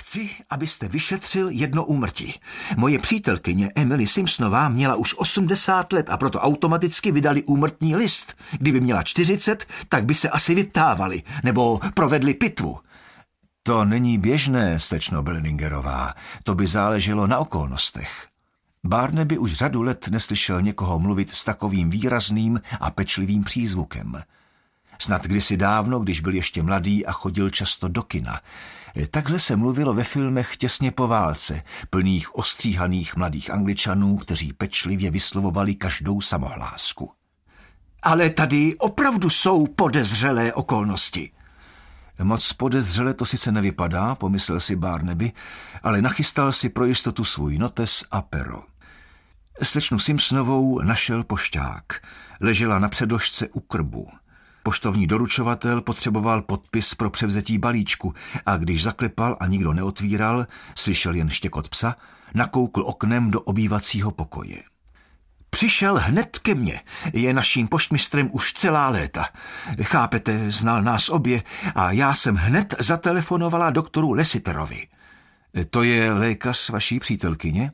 Chci, abyste vyšetřil jedno úmrtí. Moje přítelkyně Emily Simpsonová měla už 80 let a proto automaticky vydali úmrtní list. Kdyby měla 40, tak by se asi vyptávali nebo provedli pitvu. To není běžné, slečno Bellingerová. To by záleželo na okolnostech. Barnaby už řadu let neslyšel někoho mluvit s takovým výrazným a pečlivým přízvukem. Snad kdysi dávno, když byl ještě mladý a chodil často do kina. Takhle se mluvilo ve filmech těsně po válce, plných ostříhaných mladých Angličanů, kteří pečlivě vyslovovali každou samohlásku. Ale tady opravdu jsou podezřelé okolnosti. Moc podezřele to sice nevypadá, pomyslel si Barnaby, ale nachystal si pro jistotu svůj notes a pero. Slečnu Simpsonovou našel pošťák. Ležela na předložce u krbu. Poštovní doručovatel potřeboval podpis pro převzetí balíčku a když zaklepal a nikdo neotvíral, slyšel jen štěkot psa, nakoukl oknem do obývacího pokoje. Přišel hned ke mně, je naším poštmistrem už celá léta. Chápete, znal nás obě a já jsem hned zatelefonovala doktoru Lassiterovi. To je lékař vaší přítelkyně?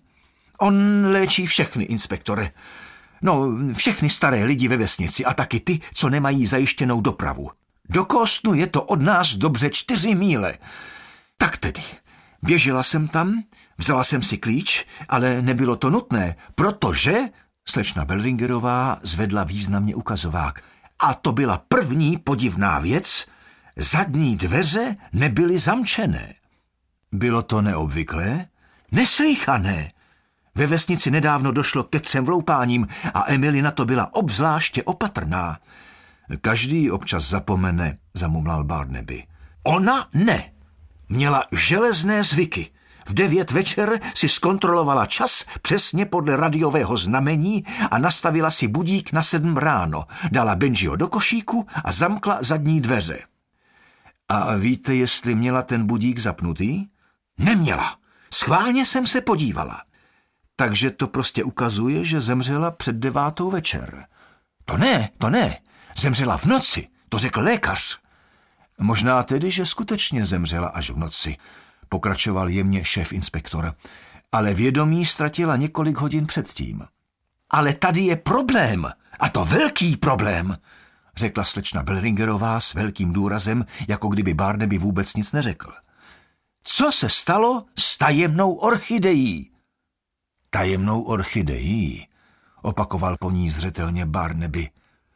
On léčí všechny, inspektore. No, všechny staré lidi ve vesnici a taky ty, co nemají zajištěnou dopravu. Do Kostnu je to od nás dobře 4 míle. Tak tedy, běžela jsem tam, vzala jsem si klíč, ale nebylo to nutné, protože... Slečna Bellingerová zvedla významně ukazovák. A to byla první podivná věc, zadní dveře nebyly zamčené. Bylo to neobvyklé? Neslýchané. Ve vesnici nedávno došlo ke 3 vloupáním a Emily na to byla obzvláště opatrná. Každý občas zapomene, zamumlal Barnaby. Ona ne. Měla železné zvyky. V 9 večer si zkontrolovala čas přesně podle radiového znamení a nastavila si budík na 7 ráno. Dala Benjiho do košíku a zamkla zadní dveře. A víte, jestli měla ten budík zapnutý? Neměla. Schválně jsem se podívala. Takže to prostě ukazuje, že zemřela před 9. večer. To ne. Zemřela v noci, to řekl lékař. Možná tedy, že skutečně zemřela až v noci, pokračoval jemně šéf-inspektor, ale vědomí ztratila několik hodin předtím. Ale tady je problém, a to velký problém, řekla slečna Bellingerová s velkým důrazem, jako kdyby Barnaby vůbec nic neřekl. Co se stalo s tajemnou orchidejí? Tajemnou orchidejí, opakoval po ní zřetelně Barnaby.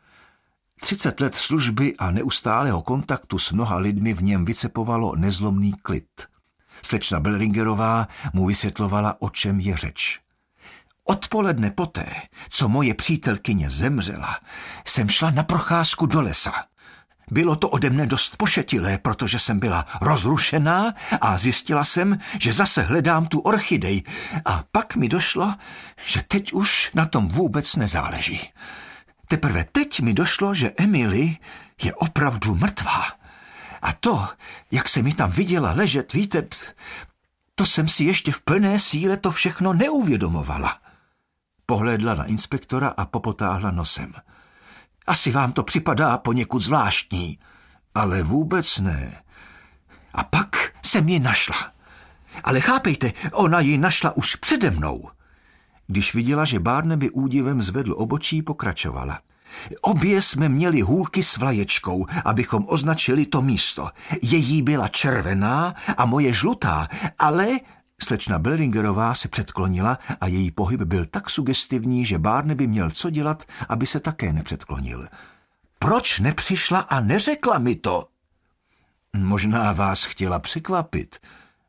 30 let služby a neustálého kontaktu s mnoha lidmi v něm vycepovalo nezlomný klid. Slečna Bellingerová mu vysvětlovala, o čem je řeč. Odpoledne poté, co moje přítelkyně zemřela, jsem šla na procházku do lesa. Bylo to ode mne dost pošetilé, protože jsem byla rozrušená a zjistila jsem, že zase hledám tu orchidej. A pak mi došlo, že teď už na tom vůbec nezáleží. Teprve teď mi došlo, že Emily je opravdu mrtvá. A to, jak se mi tam viděla ležet, víte, to jsem si ještě v plné síle to všechno neuvědomovala. Pohlédla na inspektora a popotáhla nosem. Asi vám to připadá poněkud zvláštní, ale vůbec ne. A pak jsem ji našla. Ale chápejte, ona ji našla už přede mnou. Když viděla, že Barnaby údivem zvedl obočí, pokračovala. Obě jsme měli hůlky s vlaječkou, abychom označili to místo. Její byla červená a moje žlutá, ale... Slečna Bellingerová se předklonila a její pohyb byl tak sugestivní, že Barnaby měl co dělat, aby se také nepředklonil. Proč nepřišla a neřekla mi to? Možná vás chtěla překvapit.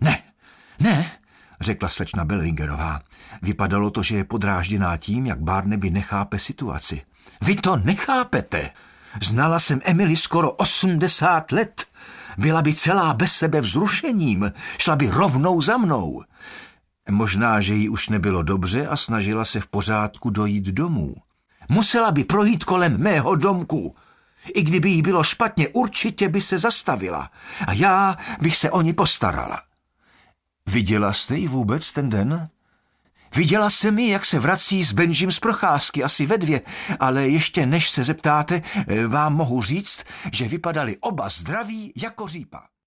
Ne, řekla slečna Bellingerová. Vypadalo to, že je podrážděná tím, jak Barnaby nechápe situaci. Vy to nechápete. Znala jsem Emily skoro 80 let. Byla by celá bez sebe vzrušením, šla by rovnou za mnou. Možná, že jí už nebylo dobře a snažila se v pořádku dojít domů. Musela by projít kolem mého domku. I kdyby jí bylo špatně, určitě by se zastavila. A já bych se o ní postarala. Viděla jste ji vůbec ten den? Viděla jsem ji, jak se vrací s Benjim z procházky, asi ve 2, ale ještě než se zeptáte, vám mohu říct, že vypadali oba zdraví jako řípa.